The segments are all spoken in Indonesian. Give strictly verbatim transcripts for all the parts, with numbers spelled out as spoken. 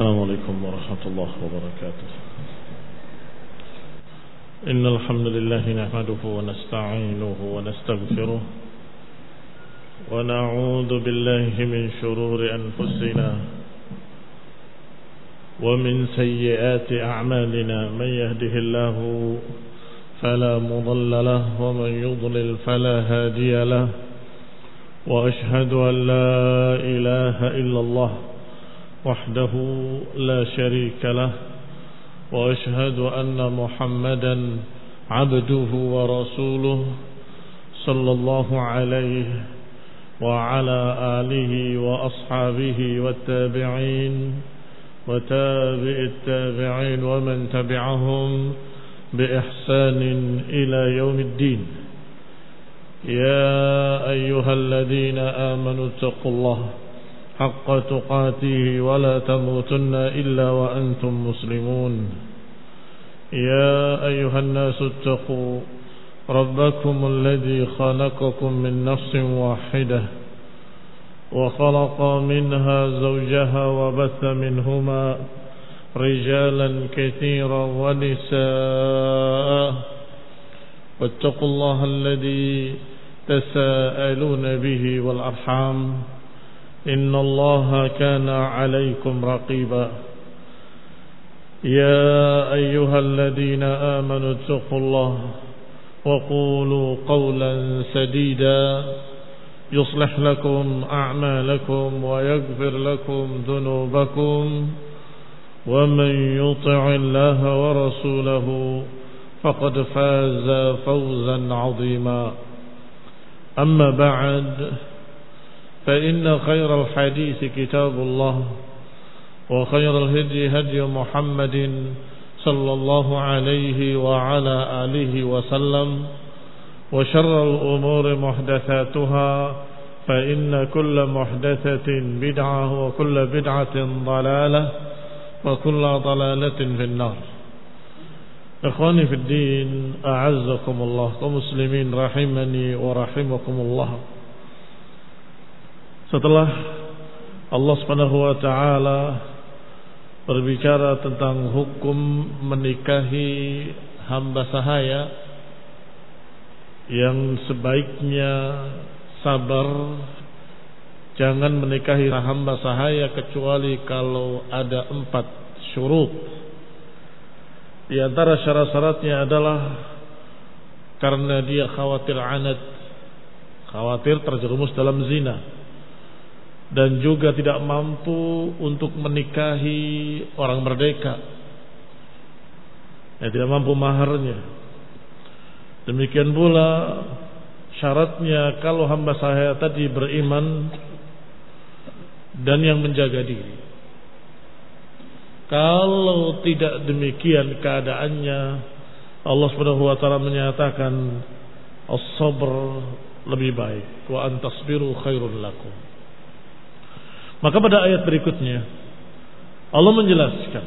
السلام عليكم ورحمة الله وبركاته. إن الحمد لله نحمده ونستعينه ونستغفره ونعوذ بالله من شرور أنفسنا ومن سيئات أعمالنا. من يهده الله فلا مضل له ومن يضلل فلا هادي له. وأشهد أن لا إله إلا الله وحده لا شريك له. وأشهد أن محمدا عبده ورسوله صلى الله عليه وعلى آله وأصحابه والتابعين وتابع التابعين ومن تبعهم بإحسان إلى يوم الدين. يا أيها الذين آمنوا اتقوا الله حق تقاته ولا تموتن إلا وأنتم مسلمون. يا أيها الناس اتقوا ربكم الذي خلقكم من نفس واحدة وخلق منها زوجها وبث منهما رجالا كثيرا ونساء. واتقوا الله الذي تساءلون به والأرحام إن الله كان عليكم رقيبا. يا أيها الذين آمنوا اتقوا الله وقولوا قولا سديدا يصلح لكم أعمالكم ويغفر لكم ذنوبكم. ومن يطع الله ورسوله فقد فاز فوزا عظيما. أما بعد فإن خير الحديث كتاب الله وخير الهدي هدي محمد صلى الله عليه وعلى آله وسلم. وشر الأمور محدثاتها فإن كل محدثة بدعة وكل بدعة ضلالة وكل ضلالة في النار. Ikhwani fi din, a'azzakumullah, kaum muslimin rahimani wa rahimakumullah. Setelah Allah Subhanahu wa taala berbicara tentang hukum menikahi hamba sahaya yang sebaiknya sabar, jangan menikahi hamba sahaya kecuali kalau ada empat syurut. Di antara syarat-syaratnya adalah karena dia khawatir anad, khawatir terjerumus dalam zina, dan juga tidak mampu untuk menikahi orang merdeka, ya, tidak mampu maharnya. Demikian pula syaratnya kalau hamba sahaya tadi beriman dan yang menjaga diri. Kalau tidak demikian keadaannya, Allah Subhanahu wa taala menyatakan as-sabr lebih baik, wa an tasbiru khairul lakum. Maka pada ayat berikutnya Allah menjelaskan,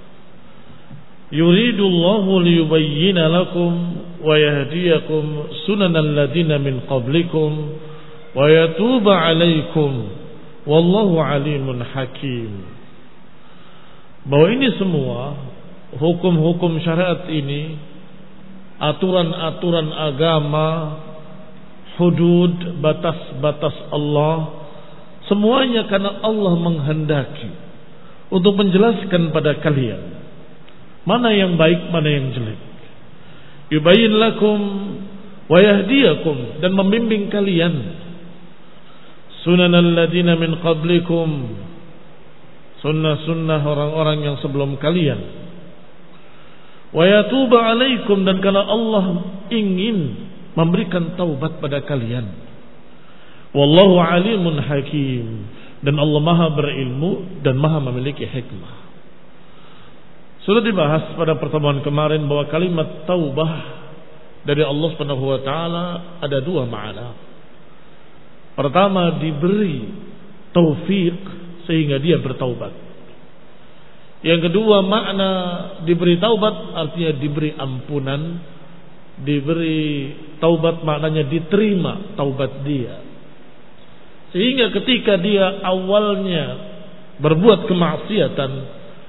yuridullahu liyubayyina lakum wa yahdiyakum sunanal ladina min qablikum wa yatuba 'alaikum wallahu 'alimun hakim. Bahwa ini semua hukum-hukum syariat ini, aturan-aturan agama, hudud, batas-batas Allah, semuanya karena Allah menghendaki untuk menjelaskan pada kalian mana yang baik, mana yang jelek. Yubayyin lakum wa yahdiyakum, dan membimbing kalian sunanal ladina min qablikum, sunnah-sunnah orang-orang yang sebelum kalian. Wa yatuba 'alaikum, dan karena Allah ingin memberikan taubat pada kalian. Wallahu 'alimun hakim, dan Allah Maha berilmu dan Maha memiliki hikmah. Sudah dibahas pada pertemuan kemarin bahwa kalimat taubah dari Allah Subhanahu wa taala ada dua makna. Pertama, diberi taufik sehingga dia bertaubat. Yang kedua, makna diberi taubat artinya diberi ampunan. Diberi taubat maknanya diterima taubat dia. Sehingga ketika dia awalnya berbuat kemaksiatan,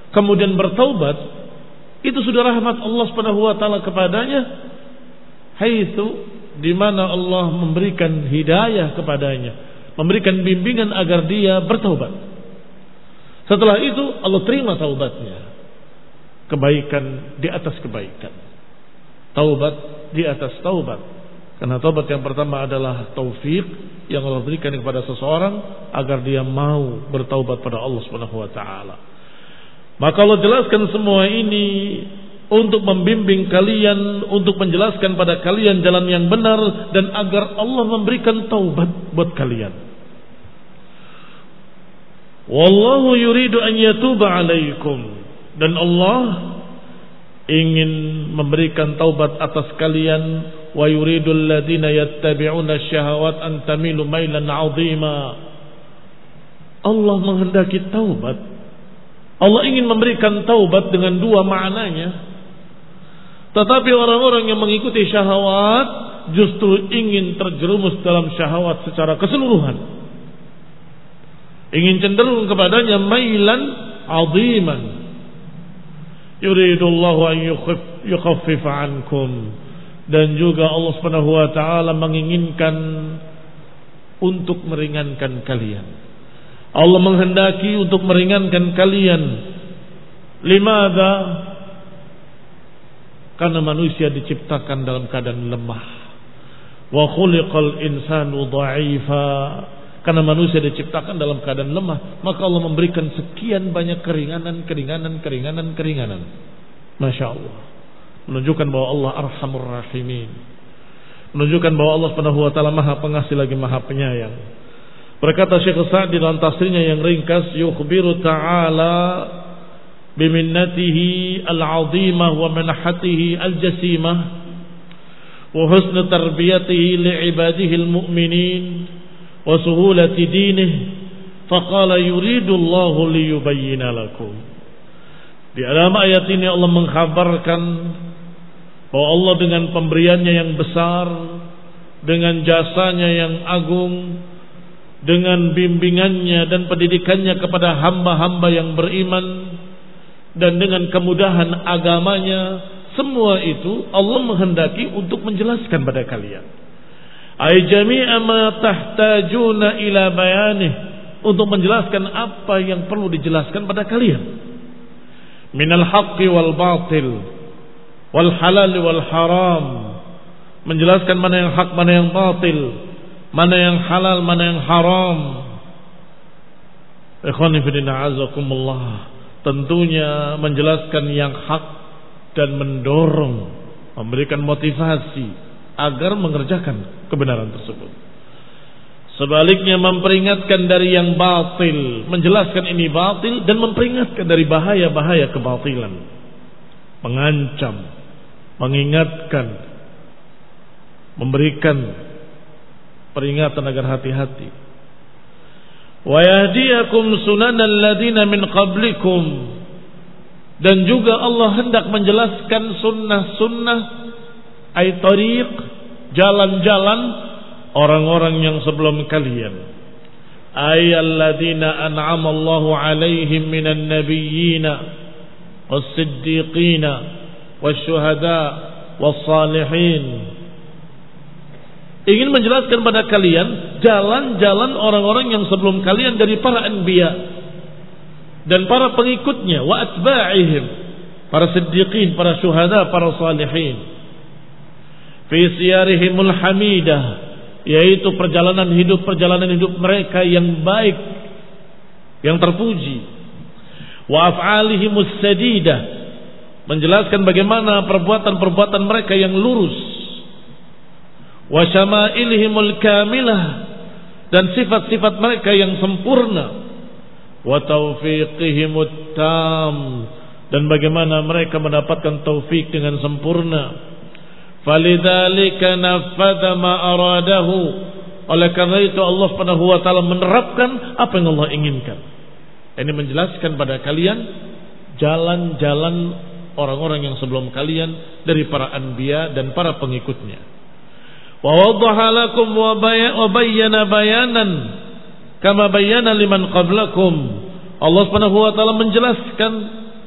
kemudian bertaubat, itu sudah rahmat Allah Subhanahu wa taala kepadanya, haitsu di mana Allah memberikan hidayah kepadanya, memberikan bimbingan agar dia bertaubat. Setelah itu Allah terima taubatnya. Kebaikan di atas kebaikan. Taubat di atas taubat. Karena taubat yang pertama adalah taufik yang Allah berikan kepada seseorang agar dia mau bertaubat pada Allah Subhanahu wa taala. Maka Allah jelaskan semua ini untuk membimbing kalian, untuk menjelaskan pada kalian jalan yang benar, dan agar Allah memberikan taubat buat kalian. Wallahu yuridu an yatuba alaikum, dan Allah ingin memberikan taubat atas kalian. Wa yuridu alladhina yattabi'una syahawat an tamilu mailan 'azima. Allah menghendaki taubat. Allah ingin memberikan taubat dengan dua maknanya. Tetapi orang-orang yang mengikuti syahwat justru ingin terjerumus dalam syahwat secara keseluruhan. Ingin cenderung kepadanya mailan 'aziman. Yuridullahu an yukhaffifa ankum. Dan juga Allah Subhanahu wa taala menginginkan untuk meringankan kalian. Allah menghendaki untuk meringankan kalian. Limadha? Karena manusia diciptakan dalam keadaan lemah. Wa khuliqal insanu dha'ifa. Karena manusia diciptakan dalam keadaan lemah, maka Allah memberikan sekian banyak keringanan, keringanan, keringanan, keringanan. Masya Allah. Menunjukkan bahwa Allah Arhamur Rahimin. Menunjukkan bahwa Allah Subhanahu wa taala Maha Pengasih lagi Maha Penyayang. Berkata Syekh Sa'di dalam tafsirnya yang ringkas, yukhbiru ta'ala biminnatihi al-'azimah wa manhatihi al-jasimah wa husn tarbiyatihi li'ibadihi al-mu'minin wa suhulati dinihi faqala yuridu Allahu liyubayyina lakum. Di dalam ayat ini Allah mengkhabarkan bahwa Allah dengan pemberiannya yang besar, dengan jasanya yang agung, dengan bimbingannya dan pendidikannya kepada hamba-hamba yang beriman, dan dengan kemudahan agamanya, semua itu Allah menghendaki untuk menjelaskan pada kalian. Ay jami'a ma tahtajuna ila bayanih, untuk menjelaskan apa yang perlu dijelaskan pada kalian. Minal haqqi wal batil wal halal wal haram, menjelaskan mana yang hak, mana yang batil, mana yang halal, mana yang haram. Ikhwani fillah azakumullah, tentunya menjelaskan yang hak dan mendorong, memberikan motivasi agar mengerjakan kebenaran tersebut. Sebaliknya memperingatkan dari yang batil, menjelaskan ini batil, dan memperingatkan dari bahaya-bahaya kebatilan, mengancam, mengingatkan, memberikan peringatan agar hati-hati. Wa yahdiyakum sunanal ladina min qablikum, dan juga Allah hendak menjelaskan sunnah-sunnah ay tariq, jalan-jalan orang-orang yang sebelum kalian. Ay alladina an'ama Allahu alaihim minan nabiyyina was-siddiqina wasyuhada wassalihin. Ingin menjelaskan pada kalian jalan-jalan orang-orang yang sebelum kalian dari para anbiya dan para pengikutnya, wa atba'ihim, para siddiqin, para syuhada, para salihin, fi siyarihimul hamidah, yaitu perjalanan hidup perjalanan hidup mereka yang baik, yang terpuji, wa af'alihimus sadidah, menjelaskan bagaimana perbuatan-perbuatan mereka yang lurus, wa syama'ilihimul kamilah, dan sifat-sifat mereka yang sempurna, wa taufiqihimut tam, dan bagaimana mereka mendapatkan taufik dengan sempurna. Falidzalika nafadha ma aradahu, oleh karena itu Allah Subhanahu wa taala menerapkan apa yang Allah inginkan. Ini menjelaskan pada kalian jalan-jalan orang-orang yang sebelum kalian dari para anbiya dan para pengikutnya. Wa waddaha lakum wa bayyana bayanan kama bayyana liman qablakum. Allah Subhanahu wa taala menjelaskan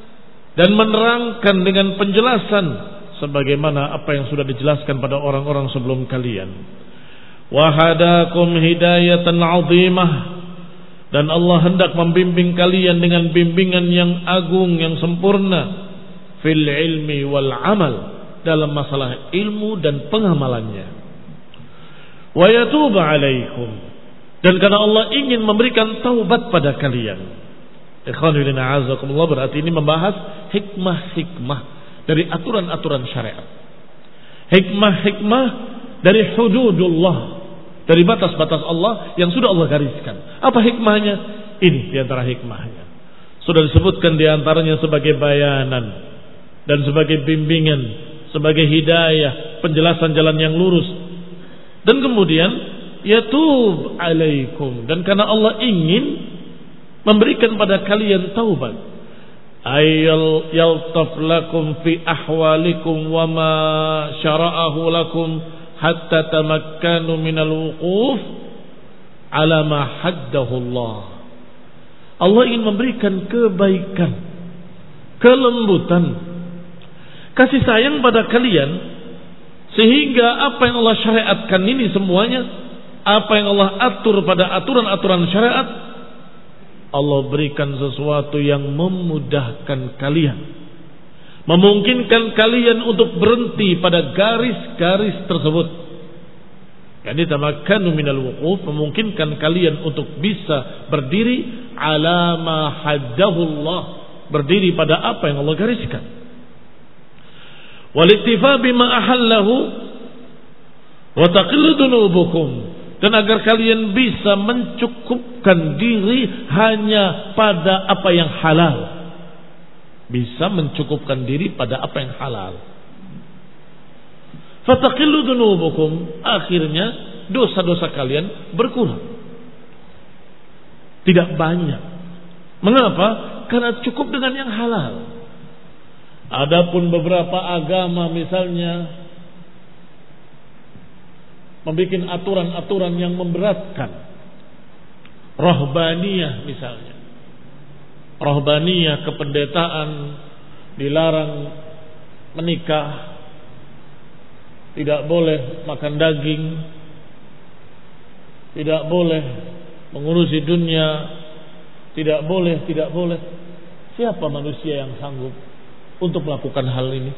dan menerangkan dengan penjelasan sebagaimana apa yang sudah dijelaskan pada orang-orang sebelum kalian. Wa hadakum hidayatan 'azimah, dan Allah hendak membimbing kalian dengan bimbingan yang agung, yang sempurna, fil ilmi wal amal, dalam masalah ilmu dan pengamalannya. Wa yatuba 'alaikum, dan karena Allah ingin memberikan taubat pada kalian. Ikhwanul a'azakumullah, berarti ini membahas hikmah-hikmah dari aturan-aturan syariat. Hikmah-hikmah dari hududullah, dari batas-batas Allah yang sudah Allah gariskan. Apa hikmahnya? Ini diantara hikmahnya. Sudah disebutkan diantaranya sebagai bayanan dan sebagai bimbingan, sebagai hidayah, penjelasan jalan yang lurus. Dan kemudian yatub alaikum, dan karena Allah ingin memberikan pada kalian taubat. Ayal yaltaf lakum fi ahwalikum wa ma syara'ahu lakum hatta tamakkanu minal wuquf ala ma haddahu Allah. Allah ingin memberikan kebaikan, kelembutan, kasih sayang pada kalian, sehingga apa yang Allah syariatkan ini semuanya, apa yang Allah atur pada aturan-aturan syariat, Allah berikan sesuatu yang memudahkan kalian, memungkinkan kalian untuk berhenti pada garis-garis tersebut. Yani tamakkanu minal wuquf, memungkinkan kalian untuk bisa berdiri ala ma haddahullah, berdiri pada apa yang Allah gariskan. Wal iktifa bima ahallahu wa taqillu dunubukum, dan agar kalian bisa mencukupkan diri hanya pada apa yang halal. Bisa mencukupkan diri pada apa yang halal. Fataqillu dunubukum, akhirnya dosa-dosa kalian berkurang. Tidak banyak. Mengapa? Karena cukup dengan yang halal. Adapun beberapa agama misalnya membuat aturan-aturan yang memberatkan. Rahbaniyah misalnya. Rahbaniyah, kependetaan, dilarang menikah, tidak boleh makan daging, tidak boleh mengurusi dunia, tidak boleh, tidak boleh. Siapa manusia yang sanggup untuk melakukan hal ini?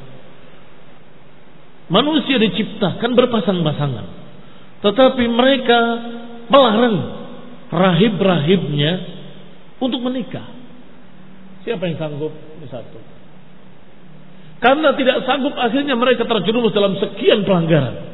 Manusia diciptakan berpasang-pasangan, tetapi mereka melarang rahib-rahibnya untuk menikah. Siapa yang sanggup? Ini satu. Karena tidak sanggup, akhirnya mereka terjerumus dalam sekian pelanggaran.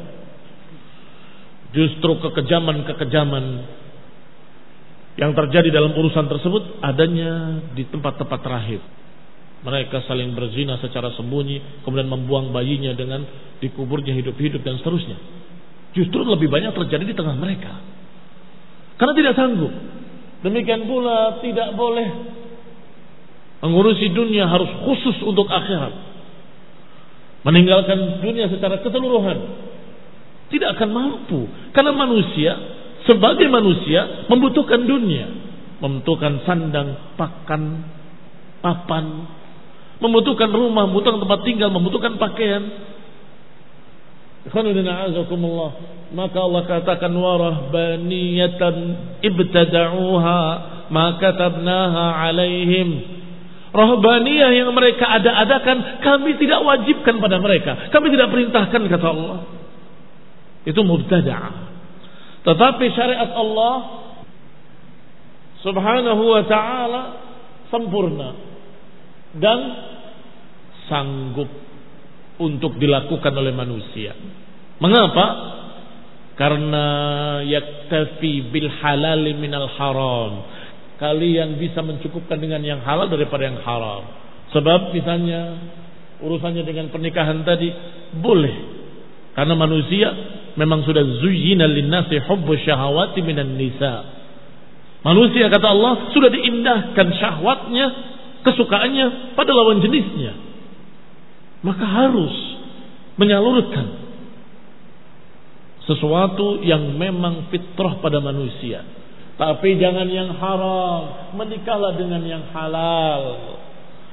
Justru kekejaman-kekejaman yang terjadi dalam urusan tersebut adanya di tempat-tempat rahib. Mereka saling berzina secara sembunyi, kemudian membuang bayinya dengan dikuburnya hidup-hidup dan seterusnya. Justru lebih banyak terjadi di tengah mereka. Karena tidak sanggup. Demikian pula tidak boleh mengurusi dunia, harus khusus untuk akhirat. Meninggalkan dunia secara keseluruhan tidak akan mampu. Karena manusia sebagai manusia membutuhkan dunia, membutuhkan sandang, pakan, papan, membutuhkan rumah, membutuhkan tempat tinggal, membutuhkan pakaian. Maka Allah katakan warahbaniyatan ibtada'uha ma katabnaha alaihim. Rahbaniyah yang mereka ada-adakan, kami tidak wajibkan pada mereka, kami tidak perintahkan, kata Allah. Itu mubtada'ah. Tetapi syariat Allah subhanahu wa ta'ala sempurna dan sanggup untuk dilakukan oleh manusia. Mengapa? Karena yaktafi bil halal minal haram. Kalian bisa mencukupkan dengan yang halal daripada yang haram. Sebab misalnya urusannya dengan pernikahan tadi boleh, karena manusia memang sudah zuyyina linnasi hubbu syahawati minan nisa. Manusia, kata Allah, sudah diindahkan syahwatnya, kesukaannya pada lawan jenisnya. Maka harus menyalurkan sesuatu yang memang fitrah pada manusia. Tapi jangan yang haram, menikahlah dengan yang halal.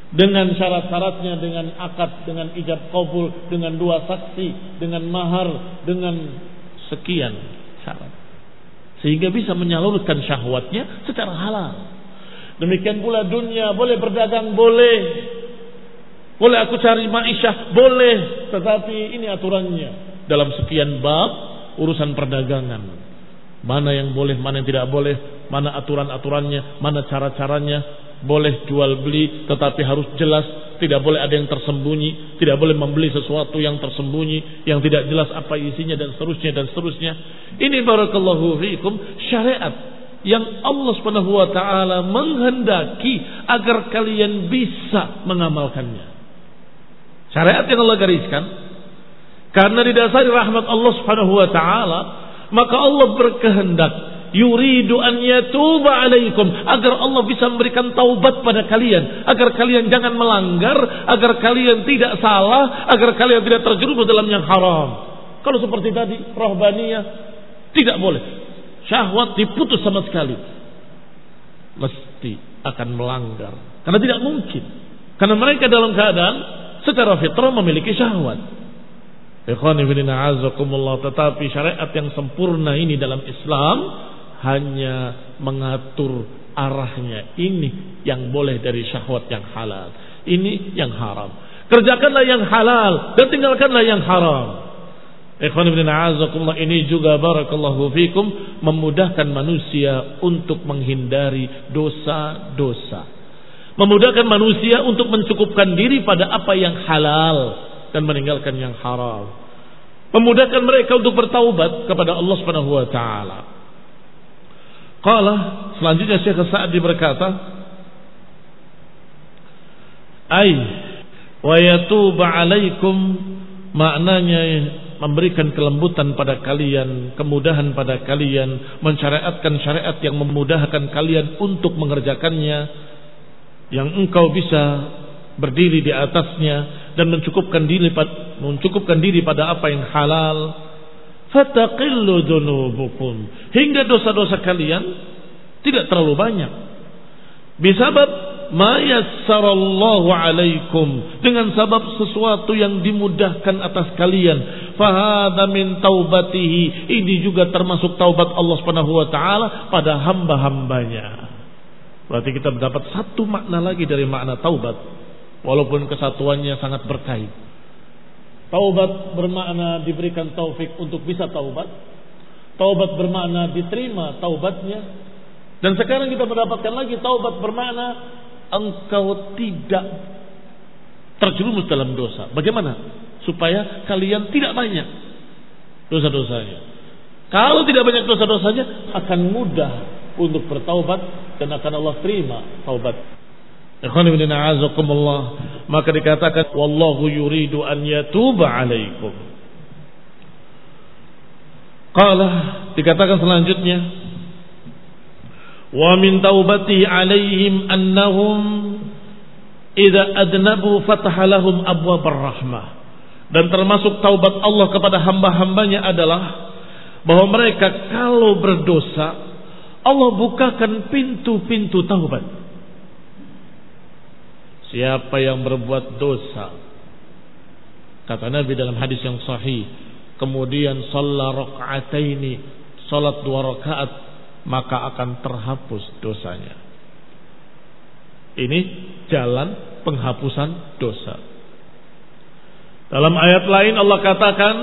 dengan syarat-syaratnya, dengan akad, dengan ijab kabul, dengan dua saksi, dengan mahar, dengan sekian syarat, sehingga bisa menyalurkan syahwatnya secara halal. Demikian pula dunia, boleh berdagang, boleh, boleh aku cari ma'isyah, boleh, tetapi ini aturannya dalam sekian bab urusan perdagangan. Mana yang boleh, mana yang tidak boleh, mana aturan-aturannya, mana cara-caranya. Boleh jual beli, tetapi harus jelas, tidak boleh ada yang tersembunyi, tidak boleh membeli sesuatu yang tersembunyi, yang tidak jelas apa isinya, dan seterusnya dan seterusnya. Ini barakallahu fiikum syariat yang Allah Subhanahu wa taala menghendaki agar kalian bisa mengamalkannya. Syariat yang Allah gariskan karena didasari rahmat Allah Subhanahu wa taala, maka Allah berkehendak yuridu an yatuba alaikum, agar Allah bisa memberikan taubat pada kalian, agar kalian jangan melanggar, agar kalian tidak salah, agar kalian tidak terjerumus dalam yang haram. Kalau seperti tadi rahbaniyah tidak boleh, syahwat diputus sama sekali, mesti akan melanggar karena tidak mungkin, karena mereka dalam keadaan secara fitrah memiliki syahwat. Ikhwani fillah azakumullah, tetapi syariat yang sempurna ini dalam Islam hanya mengatur arahnya. Ini yang boleh dari syahwat yang halal, ini yang haram. Kerjakanlah yang halal dan tinggalkanlah yang haram. Ikhwani fillah azakumullah, ini juga barakallahu fikum memudahkan manusia untuk menghindari dosa-dosa, memudahkan manusia untuk mencukupkan diri pada apa yang halal dan meninggalkan yang haram, memudahkan mereka untuk bertaubat kepada Allah Subhanahu wa taala. Qala, selanjutnya Syekh Sa'di berkata, ay wa yatuba alaikum, maknanya memberikan kelembutan pada kalian, kemudahan pada kalian, mensyariatkan syariat yang memudahkan kalian untuk mengerjakannya, yang engkau bisa berdiri di atasnya dan mencukupkan diri mencukupkan diri pada apa yang halal. Fataqillu dzunubukum, hingga dosa-dosa kalian tidak terlalu banyak. Bisabab ma yassarallahu alaikum, dengan sebab sesuatu yang dimudahkan atas kalian. Fahadha min taubatihi, ini juga termasuk taubat Allah Subhanahu wa taala pada hamba-hambanya. Berarti kita mendapat satu makna lagi dari makna taubat, walaupun kesatuannya sangat berkait. Taubat bermakna diberikan taufik untuk bisa taubat. Taubat bermakna diterima taubatnya. Dan sekarang kita mendapatkan lagi taubat bermakna engkau tidak terjerumus dalam dosa. Bagaimana? Supaya kalian tidak banyak dosa-dosanya. Kalau tidak banyak dosa-dosanya, akan mudah untuk bertaubat dan akan Allah terima taubat. Maka dikatakan wallahu yuridu an yatuba alaikum. Qala, dikatakan selanjutnya, wa min taubati alaihim annahum idza adnabu fataha lahum abwabar rahmah. Dan termasuk taubat Allah kepada hamba-hambanya adalah bahwa mereka kalau berdosa, Allah bukakan pintu-pintu taubat. Siapa yang berbuat dosa, kata Nabi dalam hadis yang sahih, kemudian shalla raka'ataini, salat dua rakaat, maka akan terhapus dosanya. Ini jalan penghapusan dosa. Dalam ayat lain Allah katakan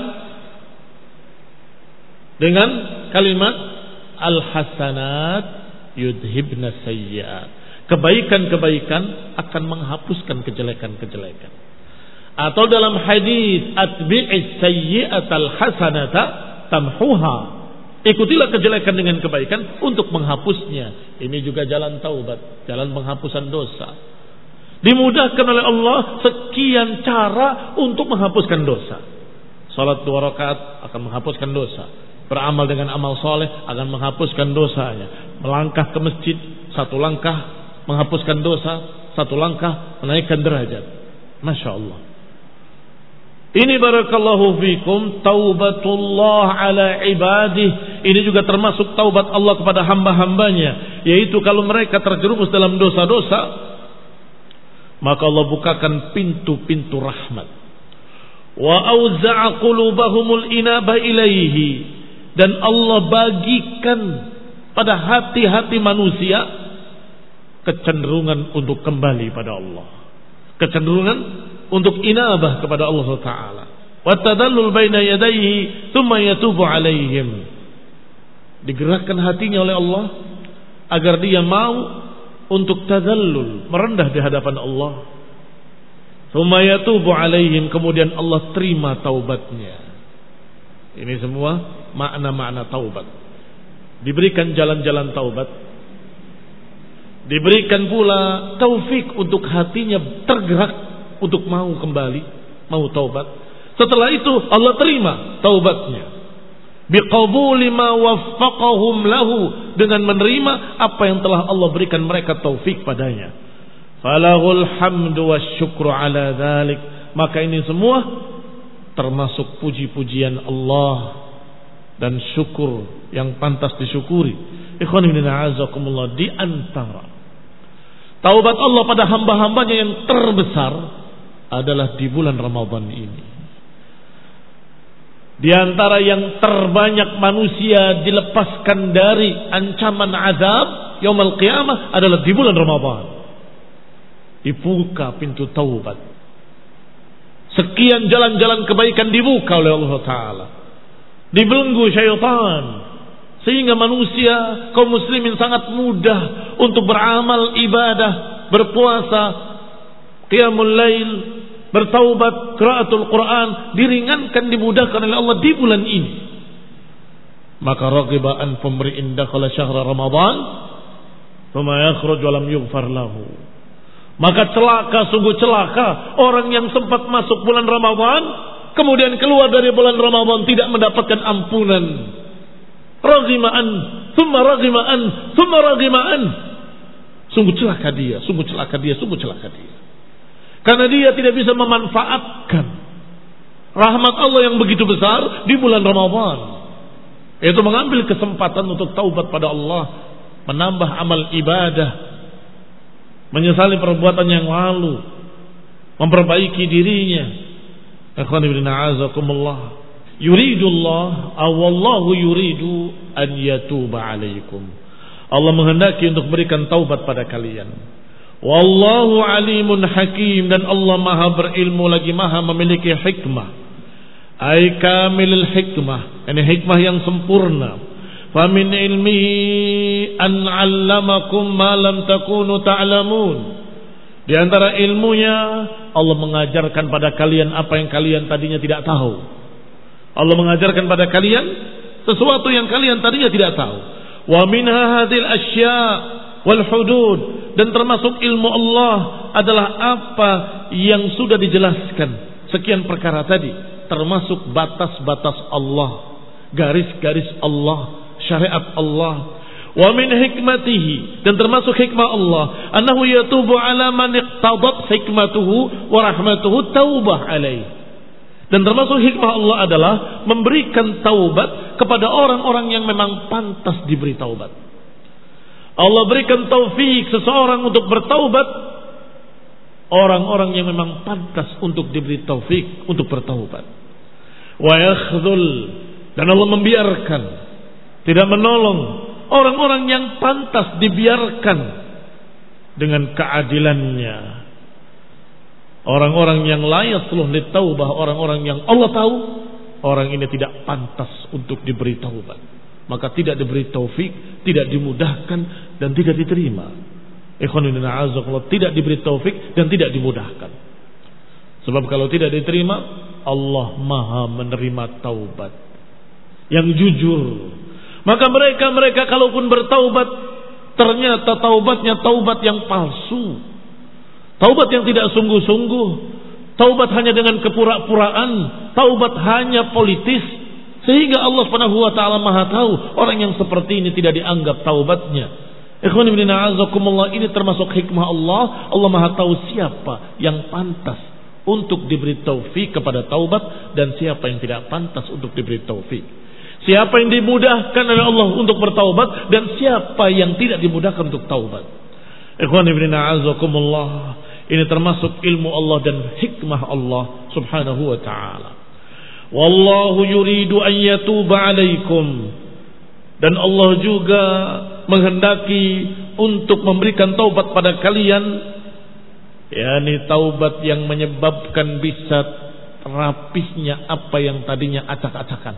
dengan kalimat al-hasanat yudhibna sayyi'at, kebaikan-kebaikan akan menghapuskan kejelekan-kejelekan. Atau dalam hadis atbi'is sayyi'atal hasanata tamhuha, ikutilah kejelekan dengan kebaikan untuk menghapusnya. Ini juga jalan taubat, jalan penghapusan dosa. Dimudahkan oleh Allah sekian cara untuk menghapuskan dosa. Salat dua rakaat akan menghapuskan dosa. Beramal dengan amal soleh akan menghapuskan dosanya. Melangkah ke masjid satu langkah menghapuskan dosa, satu langkah menaikkan derajat. Masya Allah. Ini barakallahu fikum taubatullah ala ibadih. Ini juga termasuk taubat Allah kepada hamba-hambanya, yaitu kalau mereka terjerumus dalam dosa-dosa, maka Allah bukakan pintu-pintu rahmat. Wa auza'a qulubahumul inaba ilaihi, dan Allah bagikan pada hati-hati manusia kecenderungan untuk kembali pada Allah, kecenderungan untuk inabah kepada Allah subhanahu wa taala. Wa tadallul baina yadayhi thumma yatubu alaihim, digerakkan hatinya oleh Allah agar dia mau untuk tadallul, merendah di hadapan Allah. Thumma yatubu alaihim, kemudian Allah terima taubatnya. Ini semua makna-makna taubat. Diberikan jalan-jalan taubat, diberikan pula taufik untuk hatinya tergerak untuk mau kembali, mau taubat. Setelah itu Allah terima taubatnya. Biqabuli ma waffaqahum lahu, dengan menerima apa yang telah Allah berikan mereka taufik padanya. Falahul hamdu wasyukru ala dzalik, maka ini semua termasuk puji-pujian Allah dan syukur yang pantas disyukuri. Ikhwan fillah a'azakumullah, di antara taubat Allah pada hamba-hambanya yang terbesar adalah di bulan Ramadan ini. Di antara yang terbanyak manusia dilepaskan dari ancaman azab yaumul qiyamah adalah di bulan Ramadan. Dibuka pintu taubat. Sekian jalan-jalan kebaikan dibuka oleh Allah Ta'ala. Dibelenggu syaitan, sehingga manusia, kaum muslimin sangat mudah untuk beramal ibadah, berpuasa, qiyamul lail, bertaubat, qiraatul Quran, diringankan, dimudahkan oleh Allah di bulan ini. Maka raqiba an pemri'in dakhala syahra Ramadan thumma yakhruj wa lam yughfar lahu. Maka celaka, sungguh celaka orang yang sempat masuk bulan Ramadan kemudian keluar dari bulan Ramadan tidak mendapatkan ampunan. Raghima'an, thumma raghima'an, thumma raghima'an. Sungguh celaka dia, sungguh celaka dia, sungguh celaka dia. Karena dia tidak bisa memanfaatkan rahmat Allah yang begitu besar di bulan Ramadan. Yaitu mengambil kesempatan untuk taubat pada Allah, menambah amal ibadah, menyesali perbuatan yang lalu, memperbaiki dirinya. Ikhwan fillah a'azakumullah, yuridullah awallahu yuridu an yatuba alaikum. Allah menghendaki untuk berikan taubat pada kalian. Wallahu alimun hakim, dan Allah maha berilmu lagi maha memiliki hikmah. Ay kamilul hikmah, ini hikmah yang sempurna. Famin ilmihi an 'allamakum ma lam takunu ta'lamun. Di antara ilmunya Allah mengajarkan pada kalian apa yang kalian tadinya tidak tahu. Allah mengajarkan pada kalian sesuatu yang kalian tadinya tidak tahu. Wa minha hadhil asya wal hudud, dan termasuk ilmu Allah adalah apa yang sudah dijelaskan sekian perkara tadi, termasuk batas-batas Allah, garis-garis Allah, syariat Allah. Wa min hikmatihi, dan termasuk hikmah Allah, annahu yatubu ala man iqtadat hikmatuhu wa rahmatuhu taubah alaih. Dan termasuk hikmah Allah adalah memberikan taubat kepada orang-orang yang memang pantas diberi taubat. Allah berikan taufik seseorang untuk bertaubat, orang-orang yang memang pantas untuk diberi taufik untuk bertaubat. Wa yakhdhul, dan Allah membiarkan, tidak menolong orang-orang yang pantas dibiarkan dengan keadilannya. Orang-orang yang la yasluh litaubah, orang-orang yang Allah tahu orang ini tidak pantas untuk diberi taubat, maka tidak diberi taufik, tidak dimudahkan, dan tidak diterima. Ikhwan fillah a'azakumullah, tidak diberi taufik dan tidak dimudahkan. Sebab kalau tidak diterima, Allah maha menerima taubat yang jujur. Maka mereka-mereka kalaupun bertaubat, ternyata taubatnya taubat yang palsu, taubat yang tidak sungguh-sungguh, taubat hanya dengan kepura-puraan, taubat hanya politis, sehingga Allah Subhanahu wa taala Maha tahu orang yang seperti ini tidak dianggap taubatnya. Ikhwan fillah a'azakumullah, ini termasuk hikmah Allah. Allah Maha tahu siapa yang pantas untuk diberi taufik kepada taubat dan siapa yang tidak pantas untuk diberi taufik. Siapa yang dimudahkan oleh Allah untuk bertaubat dan siapa yang tidak dimudahkan untuk taubat. Ikhwan fillah a'azakumullah, Ini termasuk ilmu Allah dan hikmah Allah subhanahu wa ta'ala. Wallahu yuridu an yatuba alaikum. Dan Allah juga menghendaki untuk memberikan taubat pada kalian, yakni taubat yang menyebabkan bisa rapihnya apa yang tadinya acak-acakan.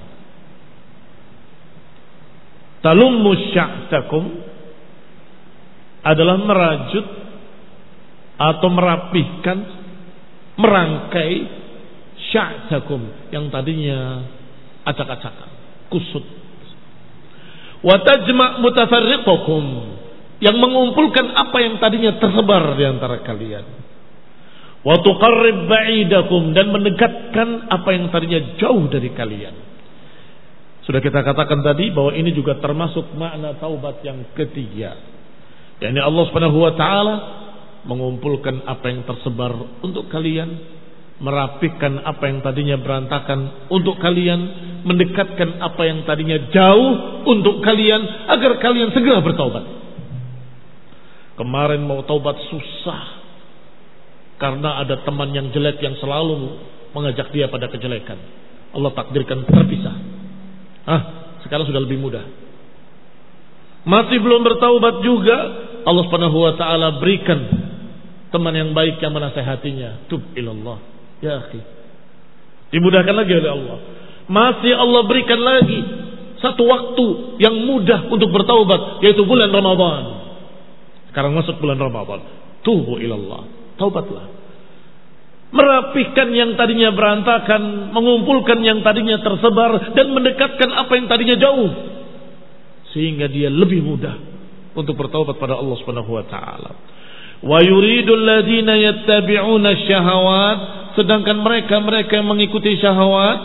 Talummu sya'takum adalah merajut atau merapihkan, merangkai sya'takum yang tadinya acak-acakan, kusut. Wa tajma' mutafarriqakum, yang mengumpulkan apa yang tadinya tersebar di antara kalian. Wa tuqarrib ba'idakum, dan mendekatkan apa yang tadinya jauh dari kalian. Sudah kita katakan tadi bahwa ini juga termasuk makna taubat yang ketiga. yakni Allah Subhanahu wa taala mengumpulkan apa yang tersebar untuk kalian, merapikan apa yang tadinya berantakan untuk kalian, mendekatkan apa yang tadinya jauh untuk kalian agar kalian segera bertaubat. Kemarin mau taubat susah karena ada teman yang jelek yang selalu mengajak dia pada kejelekan. Allah takdirkan terpisah. Ah, sekarang sudah lebih mudah. Masih belum bertaubat juga, Allah Subhanahu wa taala berikan teman yang baik yang menasehatinya. Tub ilallah ya akhi. Dimudahkan lagi oleh Allah. Masih Allah berikan lagi satu waktu yang mudah untuk bertaubat, yaitu bulan Ramadan. Sekarang masuk bulan Ramadan. Tubu ilallah, taubatlah. Merapikan yang tadinya berantakan, mengumpulkan yang tadinya tersebar, dan mendekatkan apa yang tadinya jauh, sehingga dia lebih mudah untuk bertaubat pada Allah Subhanahu wa taala. Wa yuridul ladzina yattabi'una syahawat, sedangkan mereka-mereka yang mengikuti syahwat,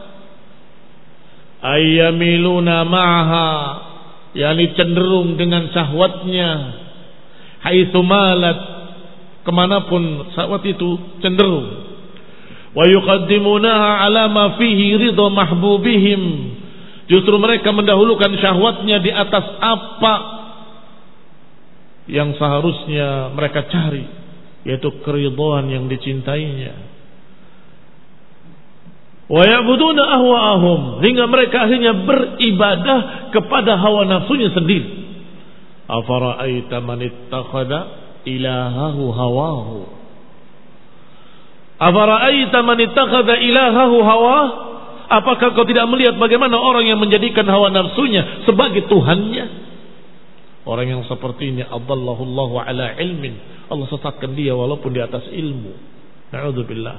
ayyamiluna ma'ha, yakni cenderung dengan syahwatnya, haitsu malat, kemanapun syahwat itu cenderung. Wa yuqaddimunaha ala ma fihi ridha mahbubihim, justru mereka mendahulukan syahwatnya di atas apa yang seharusnya mereka cari, yaitu keridhaan yang dicintainya. Wa ya'buduna ahwa'ahum, hingga mereka akhirnya beribadah kepada hawa nafsunya sendiri. Afara'aita man ittakhadha ilahahu hawahu. Afara'aita man ittakhadha ilahahu hawahu, apakah kau tidak melihat bagaimana orang yang menjadikan hawa nafsunya sebagai tuhannya? Orang yang seperti ini adallahu Allahu ala ilmin, Allah sesatkan dia walaupun di atas ilmu. Na'udzubillah.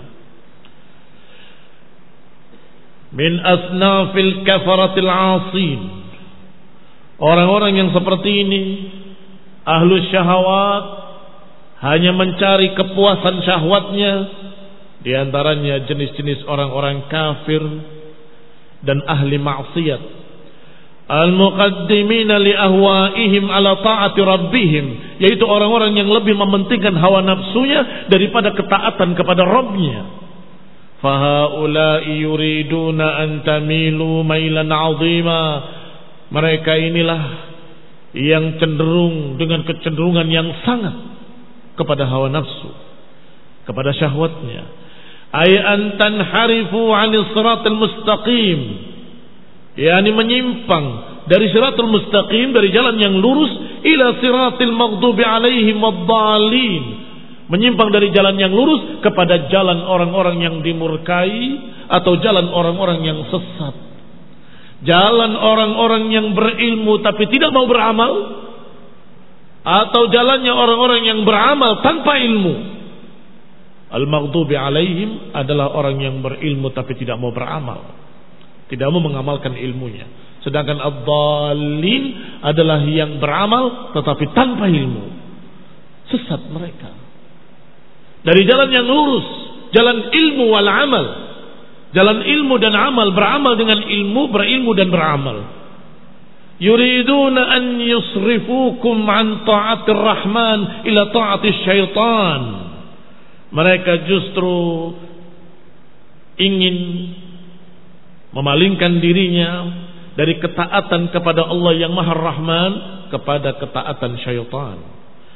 Min asnafil kafaratil asin, orang-orang yang seperti ini ahlu syahwat, hanya mencari kepuasan syahwatnya. Di antaranya jenis-jenis orang-orang kafir dan ahli maksiat. Al-muqaddimina li ahwaihim ala ta'ati rabbihim, yaitu orang-orang yang lebih mementingkan hawa nafsunya daripada ketaatan kepada Rabbnya. Fahaula'i yuriduna an tamilu mailan 'azima, mereka inilah yang cenderung dengan kecenderungan yang sangat kepada hawa nafsu, kepada syahwatnya. Ay an tanharifu 'anil siratal mustaqim, yakni menyimpang dari siratul mustaqim, dari jalan yang lurus, ila siratil maghdubi alaihim waddallin, menyimpang dari jalan yang lurus kepada jalan orang-orang yang dimurkai atau jalan orang-orang yang sesat, jalan orang-orang yang berilmu tapi tidak mau beramal, atau jalannya orang-orang yang beramal tanpa ilmu. Al-maghdubi alaihim adalah orang yang berilmu tapi tidak mau beramal, tidak mau mengamalkan ilmunya. Sedangkan ad-dallin adalah yang beramal tetapi tanpa ilmu. Sesat mereka dari jalan yang lurus, jalan ilmu wal amal, jalan ilmu dan amal, beramal dengan ilmu, berilmu dan beramal. Yuriduna an yusrifukum an ta'atir rahman ila ta'atis syaitan, mereka justru ingin memalingkan dirinya dari ketaatan kepada Allah yang Maha Rahman kepada ketaatan syaitan.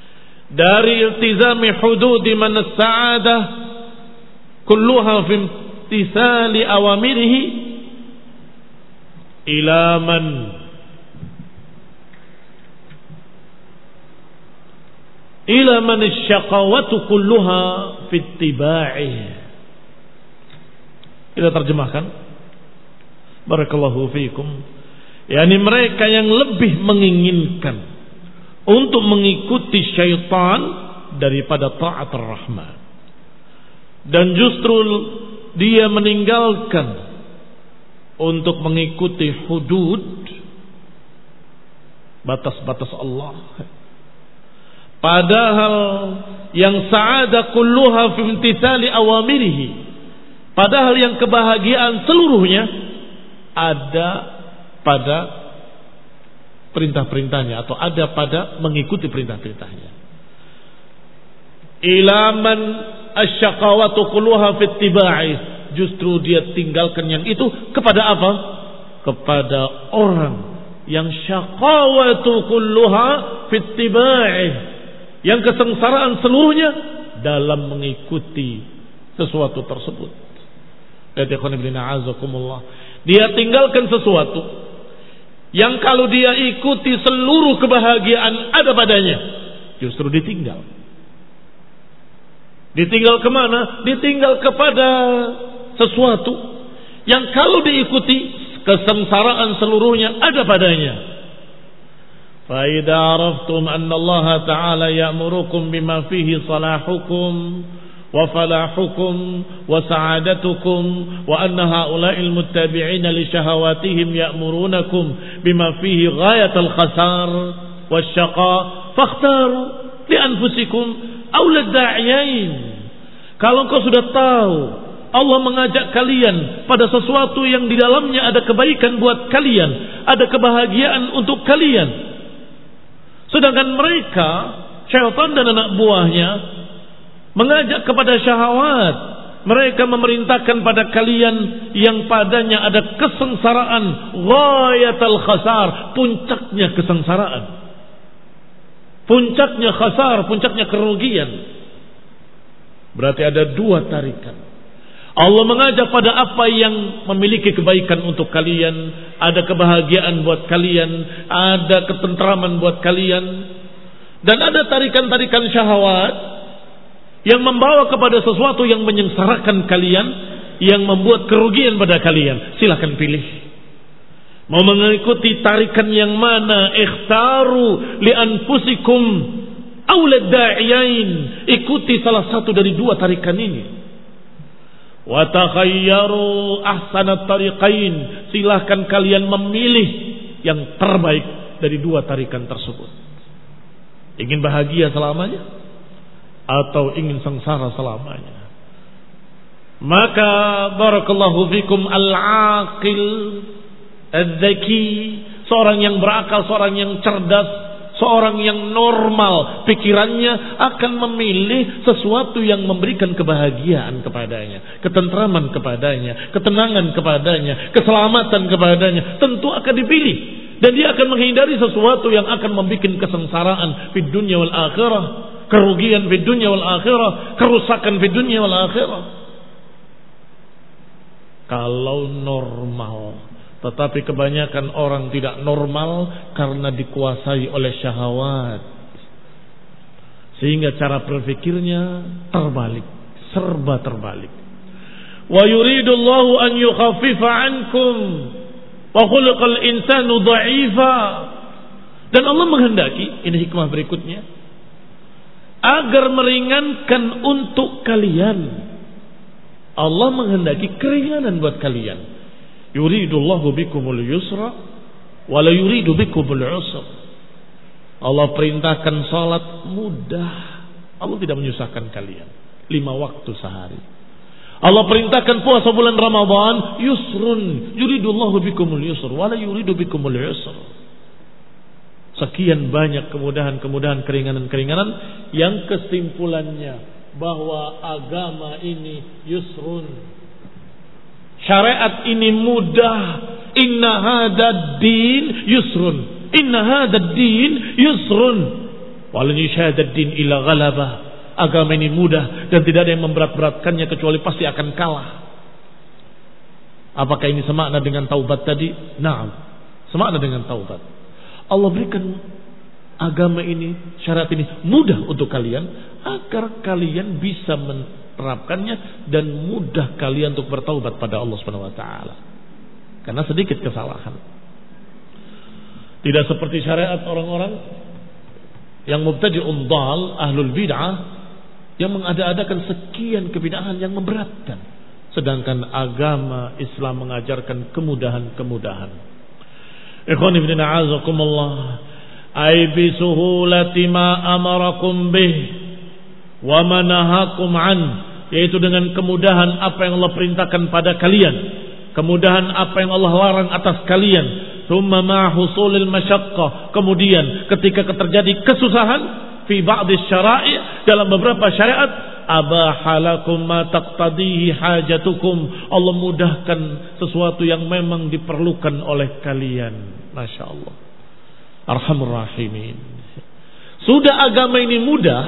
dari iltizami hududi man as-sa'adah kulluha fi imtithali awamirihi ila man ila man asy-syaqawatu kulluha fi ittiba'ih. Kita terjemahkan, barakallahu fiikum, yakni mereka yang lebih menginginkan untuk mengikuti syaitan daripada taat ar-Rahman, dan justru dia meninggalkan untuk mengikuti hudud, batas-batas Allah. Padahal yang sa'ada kulluha fi imtithali awamirihi, padahal yang kebahagiaan seluruhnya ada pada perintah-perintahnya, atau ada pada mengikuti perintah-perintahnya. Ilaman asyaqawatu kulluha fi ittiba'i, justru dia tinggalkan yang itu kepada apa? Kepada orang yang syaqawatu kulluha fi ittiba'i, yang kesengsaraan seluruhnya dalam mengikuti sesuatu tersebut. Dia tinggalkan sesuatu yang kalau dia ikuti seluruh kebahagiaan ada padanya, justru ditinggal. Ditinggal kemana? Ditinggal kepada sesuatu yang kalau diikuti kesengsaraan seluruhnya ada padanya. Fa idza araftum anna Allah Ta'ala ya'murukum bima fihi salahukum wa falahukum wa sa'adatukum wa anna ha'ula'il muttabi'ina li syahawatihim ya'murunakum bima fihi ghayatul khasar wasyaqa fakhtaru li anfusikum aulad da'iyain. Kalau kau sudah tahu Allah mengajak kalian pada sesuatu yang di dalamnya ada kebaikan buat kalian, ada kebahagiaan untuk kalian, sedangkan mereka syaitan dan anak buahnya mengajak kepada syahwat, mereka memerintahkan pada kalian yang padanya ada kesengsaraan, ghayatul khasar, puncaknya kesengsaraan, puncaknya khasar, puncaknya kerugian. Berarti ada dua tarikan. Allah mengajak pada apa yang memiliki kebaikan untuk kalian, ada kebahagiaan buat kalian, ada ketentraman buat kalian, dan ada tarikan-tarikan syahwat yang membawa kepada sesuatu yang menyengsarakan kalian, yang membuat kerugian pada kalian. Silakan pilih. Mau mengikuti tarikan yang mana? Ikhtaru li anfusikum aulad da'iyain. Ikuti salah satu dari dua tarikan ini. Wa takhayyaru ahsanat tariqain. Silahkan kalian memilih yang terbaik dari dua tarikan tersebut. Ingin bahagia selamanya atau ingin sengsara selamanya? Maka barakallahu fikum al-aqil az-zaki, seorang yang berakal, seorang yang cerdas, seorang yang normal pikirannya akan memilih sesuatu yang memberikan kebahagiaan kepadanya, ketentraman kepadanya, ketenangan kepadanya, keselamatan kepadanya. Tentu akan dipilih, dan dia akan menghindari sesuatu yang akan membuat kesengsaraan di dunia wal akhirah, kerugian di dunia wal akhirah, kerusakan di dunia wal akhirah. Kalau normal. Tetapi kebanyakan orang tidak normal karena dikuasai oleh syahwat, sehingga cara berpikirnya terbalik, serba terbalik. Wa yuridullahu an yukhaffifa ankum wa khuliqal insanu dha'ifa. Dan Allah menghendaki, ini hikmah berikutnya, agar meringankan untuk kalian. Allah menghendaki keringanan buat kalian. Yuridullahu bikumul yusra wa la yuridu bikumul usra. Allah perintahkan salat mudah. Allah tidak menyusahkan kalian. Lima waktu sehari. Allah perintahkan puasa bulan Ramadan yusrun. Yuridullahu bikumul yusra wa la yuridu bikumul usra. Sekian banyak kemudahan-kemudahan, keringanan-keringanan yang kesimpulannya bahwa agama ini yusrun. Syariat ini mudah. Inna hadad din yusrun. Inna hadad din yusrun. Walan yushadad din ila ghalabah. Agama ini mudah dan tidak ada yang memberat-beratkannya kecuali pasti akan kalah. Apakah ini semakna dengan taubat tadi? Naam, semakna dengan taubat. Allah berikan agama ini, syariat ini mudah untuk kalian agar kalian bisa menerapkannya dan mudah kalian untuk bertaubat pada Allah Subhanahu wa taala. Karena sedikit kesalahan. Tidak seperti syariat orang-orang yang mubtadi'un dhal, ahlul bid'ah, yang mengada-adakan sekian kebid'ahan yang memberatkan. Sedangkan agama Islam mengajarkan kemudahan-kemudahan. Ikhwan ibn a'azakumullah, ay bi suhulati ma amarakum bih wa manahakum an, yaitu dengan kemudahan apa yang Allah perintahkan pada kalian, kemudahan apa yang Allah larang atas kalian. Thumma ma husulil masyaqqah, kemudian ketika terjadi kesusahan fi ba'dhi syara'i, dalam beberapa syariat, abahalakum ma taqtadihi hajatukum, Allah mudahkan sesuatu yang memang diperlukan oleh kalian. Masya Allah, Arhamur Rahimin. Sudah agama ini mudah,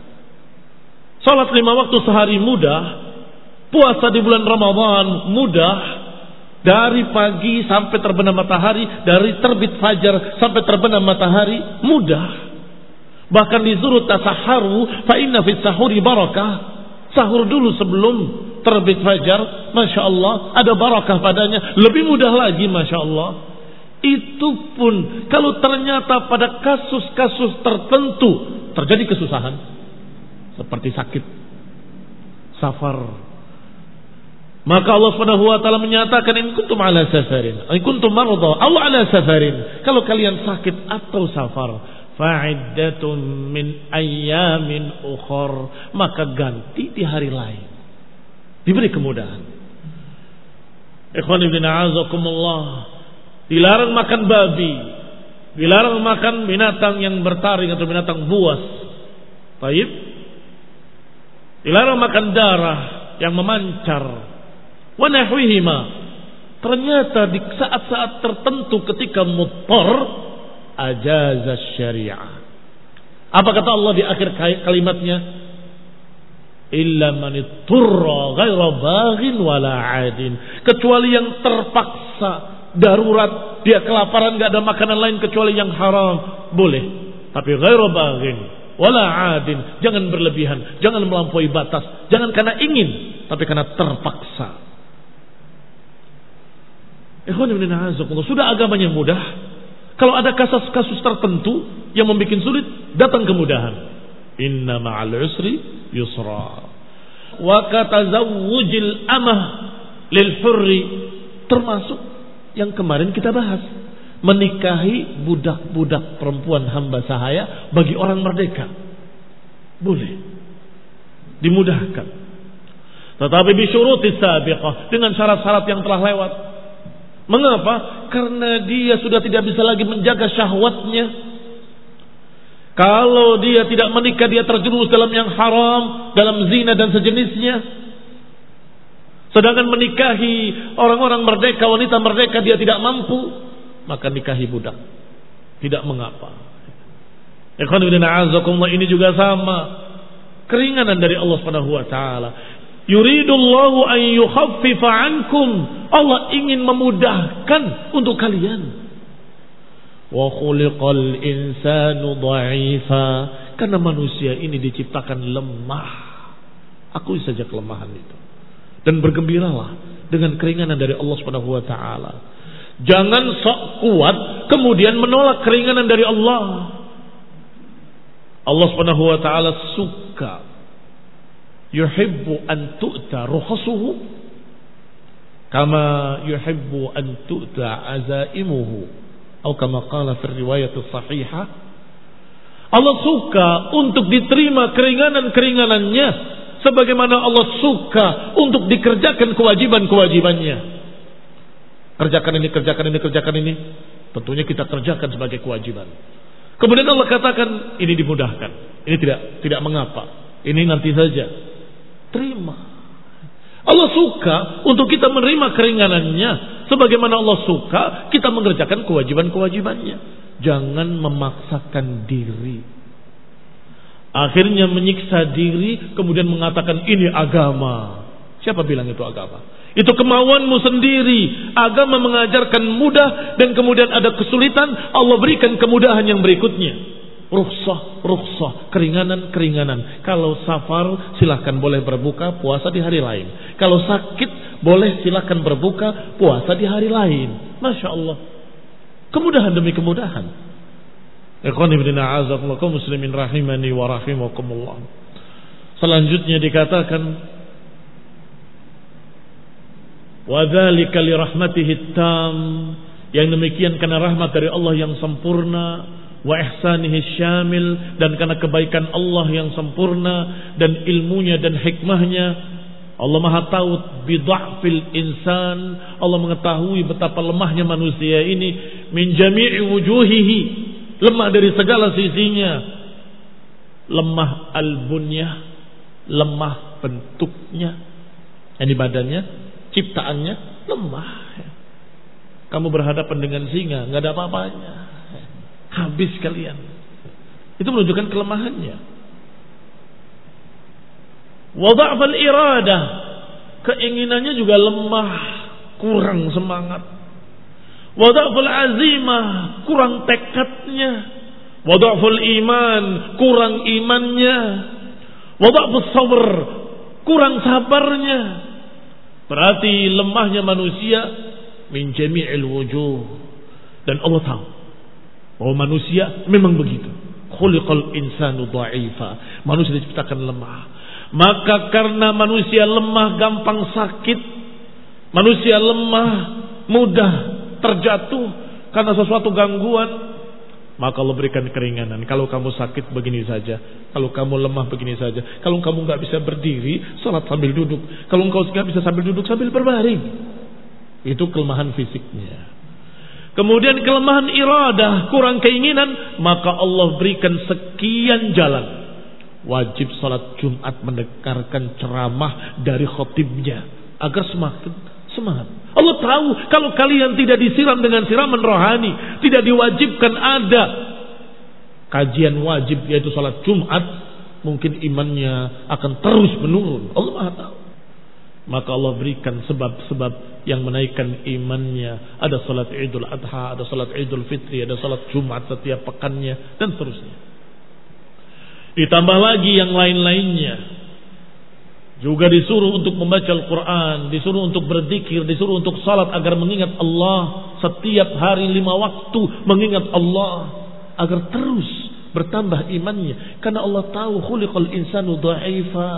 salat lima waktu sehari mudah, puasa di bulan Ramadan mudah, dari pagi sampai terbenam matahari, dari terbit fajar sampai terbenam matahari mudah. Bahkan disuruh tasaharu, fa inna fis sahuri barakah. Sahur dulu sebelum terbit fajar, masya Allah, ada barakah padanya. Lebih mudah lagi, masya Allah. Itu pun kalau ternyata pada kasus-kasus tertentu terjadi kesusahan, seperti sakit, safar, maka Allah Subhanahu wa taala menyatakan, in kuntum ala safarin, in kuntum marudha aw ala safarin, kalau kalian sakit atau safar, fa'iddatun min ayyamin ukhar, maka ganti di hari lain. Diberi kemudahan. Ikhwan ibn a'azakumullah, dilarang makan babi, dilarang makan binatang yang bertaring atau binatang buas. Baik. Dilarang makan darah yang memancar. Wa nahwihima. Ternyata di saat-saat tertentu ketika muttar, ajazas syariah. Apa kata Allah di akhir kalimatnya? Illa man itturra ghaira baghin wala 'adin. Kecuali yang terpaksa, darurat, dia kelaparan, enggak ada makanan lain kecuali yang haram, boleh. Tapi ghaira baghin wala 'adin, jangan berlebihan, jangan melampaui batas, jangan karena ingin, tapi karena terpaksa. Ikhwan ibn a'azakumullah, sudah agamanya mudah. Kalau ada kasus-kasus tertentu yang membuat sulit, datang kemudahan. Inna ma'al usri yusra. Wa katazawwujil amah lil hurri, termasuk yang kemarin kita bahas, menikahi budak-budak perempuan hamba sahaya bagi orang merdeka. Boleh. Dimudahkan. Tetapi bisyurutis sabiqah, dengan syarat-syarat yang telah lewat. Mengapa? Karena dia sudah tidak bisa lagi menjaga syahwatnya. Kalau dia tidak menikah, dia terjerumus dalam yang haram, dalam zina dan sejenisnya. Sedangkan menikahi orang-orang merdeka, wanita merdeka, dia tidak mampu, maka nikahi budak. Tidak mengapa. Ikhwan fillah a'azakumullah, ini juga sama. Keringanan dari Allah Subhanahu wa taala. Yuridullahu an yukhaffifa ankum. Allah ingin memudahkan untuk kalian. Wa khuliqal insanu dha'ifa. Karena manusia ini diciptakan lemah. Akui saja kelemahan itu. Dan bergembiralah dengan keringanan dari Allah Subhanahu wa taala. Jangan sok kuat kemudian menolak keringanan dari Allah. Allah Subhanahu wa taala suka, yuhibbu an tu'ta rukhasuhu kama yuhibbu an tu'ta azaimuhu, atau kama qala fi riwayat sahihah. Allah suka untuk diterima keringanan-keringanannya sebagaimana Allah suka untuk dikerjakan kewajiban-kewajibannya. Kerjakan ini, kerjakan ini, kerjakan ini, tentunya kita kerjakan sebagai kewajiban. Kemudian Allah katakan ini dimudahkan, ini tidak tidak mengapa, ini nanti saja. Terima. Allah suka untuk kita menerima keringanannya sebagaimana Allah suka kita mengerjakan kewajiban-kewajibannya. Jangan memaksakan diri. Akhirnya menyiksa diri, kemudian mengatakan ini agama. Siapa bilang itu agama? Itu kemauanmu sendiri. Agama mengajarkan mudah dan kemudian ada kesulitan, Allah berikan kemudahan yang berikutnya. Rukhsah, rukhsah, keringanan, keringanan. Kalau safar silahkan boleh berbuka puasa di hari lain. Kalau sakit boleh silahkan berbuka puasa di hari lain. Masya Allah. Kemudahan demi kemudahan. Ikhwan ibn a'azakumullah kaum muslimin rahimani wa rahimakumullah. Selanjutnya dikatakan wa dzalika li rahmatihi tam, yang demikian karena rahmat dari Allah yang sempurna, wa ihsanihi syamil, dan karena kebaikan Allah yang sempurna dan ilmunya dan hikmahnya. Allah Maha tahu bidha'fil insan, Allah mengetahui betapa lemahnya manusia ini, min jami'i wujuhihi, lemah dari segala sisinya, lemah al-bunyah, lemah bentuknya, yani badannya, ciptaannya lemah. Kamu berhadapan dengan singa, nggak ada apa-apanya, habis kalian. Itu menunjukkan kelemahannya. Wa dha'fal iradah, keinginannya juga lemah, kurang semangat. Wa dha'ful azimah, kurang tekadnya. Wa dha'ful iman, kurang imannya. Wa dha'fus sabr, kurang sabarnya. Berarti lemahnya manusia min jami'il wujuh. Dan Allah tahu bahwa manusia memang begitu. Khuliqal insanu dha'ifa, manusia diciptakan lemah. Maka karena manusia lemah gampang sakit, manusia lemah mudah terjatuh karena sesuatu gangguan, maka Allah berikan keringanan. Kalau kamu sakit begini saja, kalau kamu lemah begini saja, kalau kamu nggak bisa berdiri, salat sambil duduk, kalau engkau nggak bisa sambil duduk, sambil berbaring. Itu kelemahan fisiknya. Kemudian kelemahan iradah, kurang keinginan, maka Allah berikan sekian jalan. Wajib salat Jumat mendengarkan ceramah dari khotibnya agar semakin semangat. Allah tahu kalau kalian tidak disiram dengan siraman rohani, tidak diwajibkan ada kajian wajib yaitu salat Jumat, mungkin imannya akan terus menurun. Allah Maha tahu. Maka Allah berikan sebab-sebab yang menaikkan imannya. Ada salat Idul Adha, ada salat Idul Fitri, ada salat Jumat setiap pekannya, dan seterusnya. Ditambah lagi yang lain-lainnya. Juga disuruh untuk membaca Al-Quran, disuruh untuk berzikir, disuruh untuk salat agar mengingat Allah. Setiap hari lima waktu mengingat Allah agar terus bertambah imannya. Karena Allah tahu khuliqal insanu dha'ifa.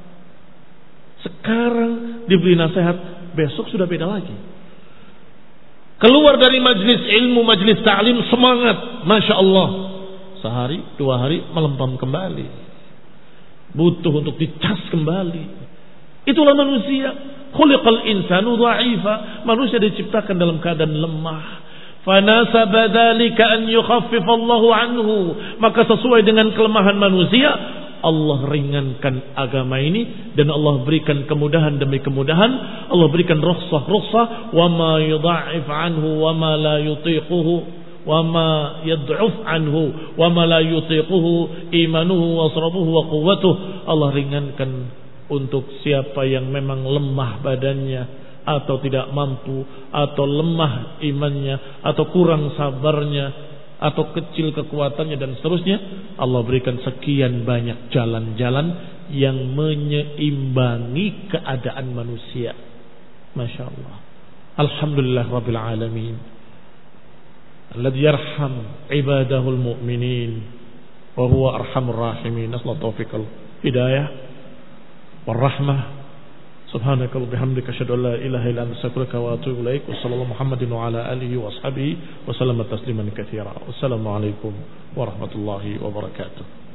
Sekarang diberi nasihat, besok sudah beda lagi. Keluar dari majlis ilmu, majlis ta'lim, semangat, Masya Allah. Sehari, dua hari melempam kembali, butuh untuk dicas kembali. Itulah manusia. Khuliqal insanu dha'ifa, manusia diciptakan dalam keadaan lemah. Fanasaba dzalika an yukhaffif Allahu anhu, maka sesuai dengan kelemahan manusia, Allah ringankan agama ini dan Allah berikan kemudahan demi kemudahan. Allah berikan rukhsah-rukhsah, wa ma yudha'if anhu wa ma la yutiquhu wa ma yad'uf anhu wa ma la yutiquhu imanuhu wa sarabuhu wa quwwatuhu. Allah ringankan untuk siapa yang memang lemah badannya atau tidak mampu atau lemah imannya atau kurang sabarnya atau kecil kekuatannya dan seterusnya. Allah berikan sekian banyak jalan-jalan yang menyeimbangi keadaan manusia. Masya Allah. Alhamdulillah Rabbil Alamin, alladzi yarham ibadahul mu'minin wa huwa arhamur rahimin. Nasallahu taufiqal hidayah war rahmah. Subhanakallahumma bihamdika asyhadu an la ilaha illa anta astaghfiruka wa atubu ilaik. Wassallallahu Muhammadin wa ala alihi wa ashabihi wa sallama tasliman katsira. Wassalamu alaikum warahmatullahi wabarakatuh.